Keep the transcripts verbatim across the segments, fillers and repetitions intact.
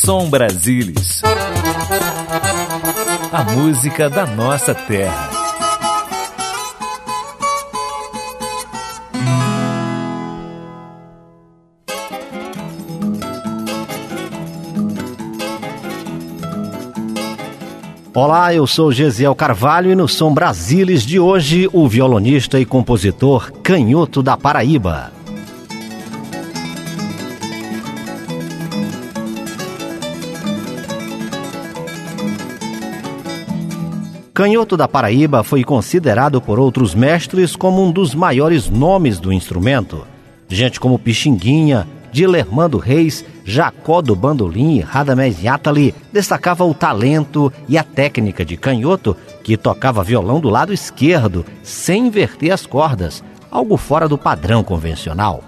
Som Brasilis. A música da nossa terra. Olá, eu sou Gesiel Carvalho e no Som Brasilis de hoje, o violonista e compositor Canhoto da Paraíba. Canhoto da Paraíba foi considerado por outros mestres como um dos maiores nomes do instrumento. Gente como Pixinguinha, Dilermando Reis, Jacó do Bandolim e Radamés Yatali destacava o talento e a técnica de Canhoto, que tocava violão do lado esquerdo, sem inverter as cordas, algo fora do padrão convencional.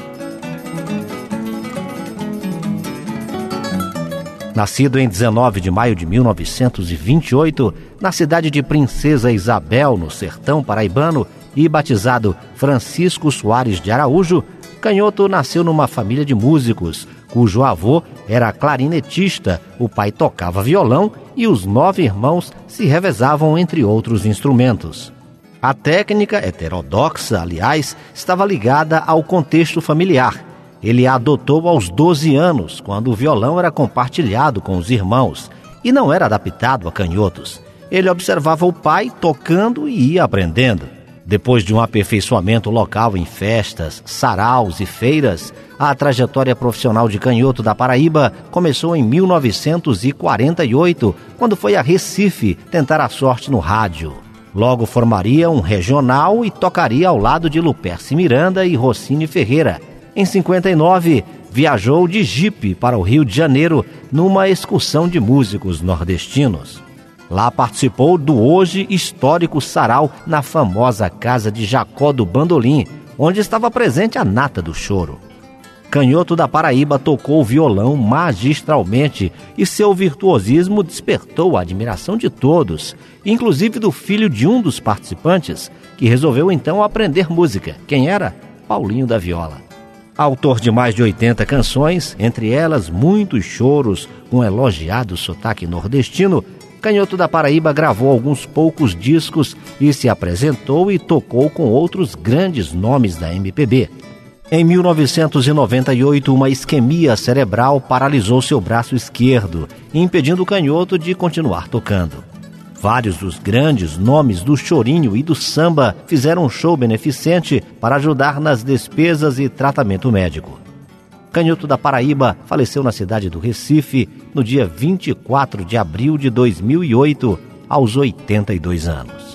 Nascido em dezenove de maio de mil novecentos e vinte e oito, na cidade de Princesa Isabel, no sertão paraibano, e batizado Francisco Soares de Araújo, Canhoto nasceu numa família de músicos, cujo avô era clarinetista, o pai tocava violão e os nove irmãos se revezavam entre outros instrumentos. A técnica, heterodoxa, aliás, estava ligada ao contexto familiar. Ele a adotou aos doze anos, quando o violão era compartilhado com os irmãos e não era adaptado a canhotos. Ele observava o pai tocando e ia aprendendo. Depois de um aperfeiçoamento local em festas, saraus e feiras, a trajetória profissional de Canhoto da Paraíba começou em mil novecentos e quarenta e oito, quando foi a Recife tentar a sorte no rádio. Logo formaria um regional e tocaria ao lado de Luperce Miranda e Rossini Ferreira. Em cinquenta e nove, viajou de jipe para o Rio de Janeiro numa excursão de músicos nordestinos. Lá participou do hoje histórico sarau na famosa casa de Jacó do Bandolim, onde estava presente a nata do choro. Canhoto da Paraíba tocou violão magistralmente e seu virtuosismo despertou a admiração de todos, inclusive do filho de um dos participantes, que resolveu então aprender música. Quem era? Paulinho da Viola. Autor de mais de oitenta canções, entre elas muitos choros com elogiado sotaque nordestino, Canhoto da Paraíba gravou alguns poucos discos e se apresentou e tocou com outros grandes nomes da M P B. Em mil novecentos e noventa e oito, uma isquemia cerebral paralisou seu braço esquerdo, impedindo Canhoto de continuar tocando. Vários dos grandes nomes do chorinho e do samba fizeram um show beneficente para ajudar nas despesas e tratamento médico. Canhoto da Paraíba faleceu na cidade do Recife no dia vinte e quatro de abril de dois mil e oito, aos oitenta e dois anos.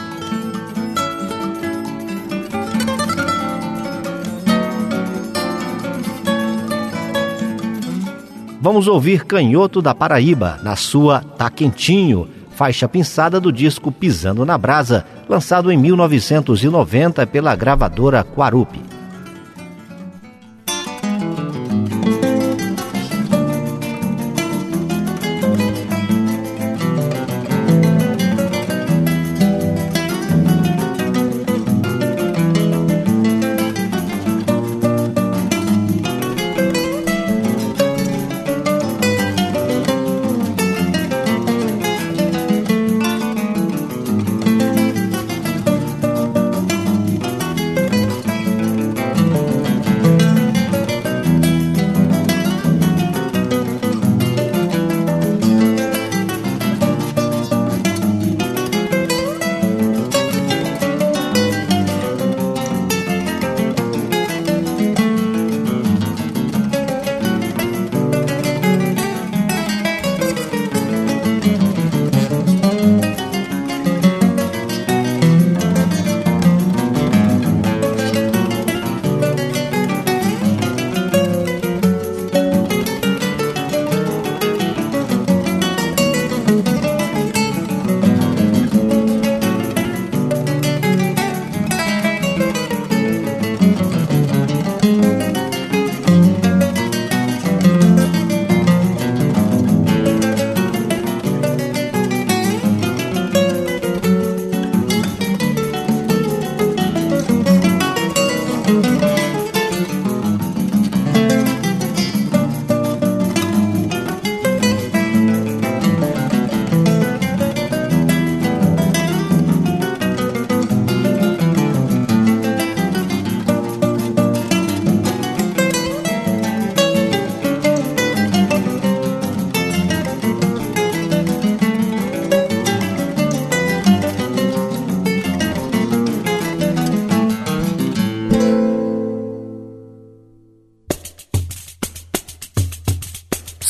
Vamos ouvir Canhoto da Paraíba na sua Tá Quentinho, faixa pinçada do disco Pisando na Brasa, lançado em mil novecentos e noventa pela gravadora Quarupi.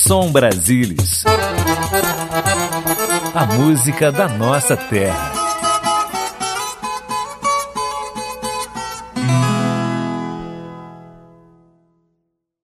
Som Brasilis. A música da nossa terra.